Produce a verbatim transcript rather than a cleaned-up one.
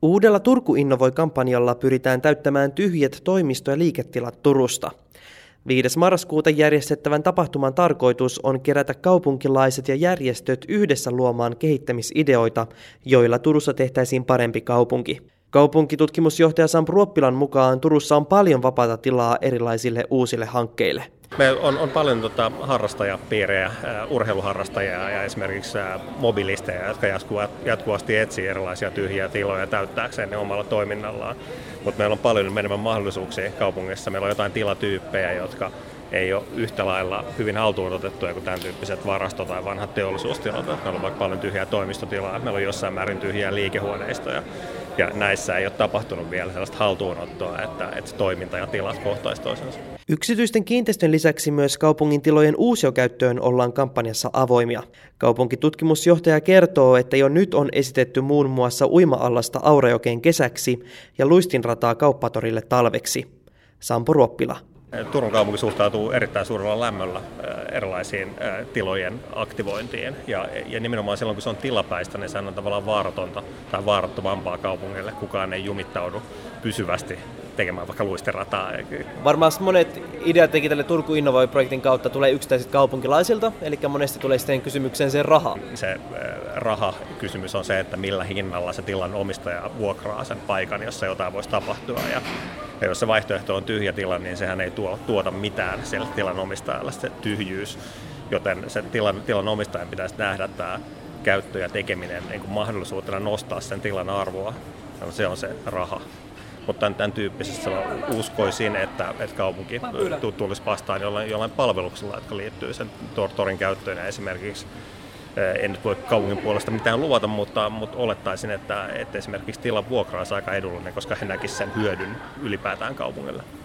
Uudella Turku Innovoi-kampanjalla pyritään täyttämään tyhjät toimisto- ja liiketilat Turusta. viides marraskuuta järjestettävän tapahtuman tarkoitus on kerätä kaupunkilaiset ja järjestöt yhdessä luomaan kehittämisideoita, joilla Turussa tehtäisiin parempi kaupunki. Kaupunkitutkimusjohtaja Sampo Ruoppilan mukaan Turussa on paljon vapaata tilaa erilaisille uusille hankkeille. Meillä on, on paljon tota, harrastajapiirejä, äh, urheiluharrastajia ja esimerkiksi äh, mobilisteja, jotka jatkuvat, jatkuvasti etsii erilaisia tyhjiä tiloja täyttääkseen ne omalla toiminnallaan. Mutta meillä on paljon enemmän mahdollisuuksia kaupungissa. Meillä on jotain tilatyyppejä, jotka ei ole yhtä lailla hyvin haltuun otettuja kuin tämän tyyppiset varasto- tai vanhat teollisuustilat. Meillä on vaikka paljon tyhjää toimistotilaa, meillä on jossain määrin tyhjiä liikehuoneistoja. Ja näissä ei ole tapahtunut vielä sellaista haltuunottoa, että, että toiminta ja tilat kohtaisivat toisensa. Yksityisten kiinteistön lisäksi myös kaupungin tilojen uusiokäyttöön ollaan kampanjassa avoimia. Kaupunkitutkimusjohtaja kertoo, että jo nyt on esitetty muun muassa uima-allasta Aurajokeen kesäksi ja luistinrataa Kauppatorille talveksi. Sampo Ruoppila. Turun kaupunki suhtautuu erittäin suurella lämmöllä erilaisiin tilojen aktivointiin. Ja, ja nimenomaan silloin, kun se on tilapäistä, niin se on tavallaan vaaratonta tai vaarattomampaa kaupungille. Kukaan ei jumittaudu pysyvästi tekemään vaikka luistirataa. Varmaan monet ideat teki tälle Turku Innovoi-projektin kautta tulee yksittäisiltä kaupunkilaisilta, eli monesti tulee sitten kysymykseen se raha. Se rahakysymys on se, että millä hinnalla se tilan omistaja vuokraa sen paikan, jossa jotain voisi tapahtua. Ja, ja jos se vaihtoehto on tyhjä tila, niin sehän ei tuo, tuota mitään sille tilan omistajalle se tyhjyys, joten se tilan, tilan omistajan pitäisi nähdä tämä käyttö ja tekeminen niin kuin mahdollisuutena nostaa sen tilan arvoa. Se on se raha. Mutta tämän tyyppisessä uskoisin, että, että kaupunki tulisi vastaan jollain, jollain palveluksella, jotka liittyy sen torin käyttöön. Ja esimerkiksi, en nyt voi kaupungin puolesta mitään luvata, mutta, mutta olettaisin, että, että esimerkiksi tilan vuokra olisi aika edullinen, koska he näkisivät sen hyödyn ylipäätään kaupungille.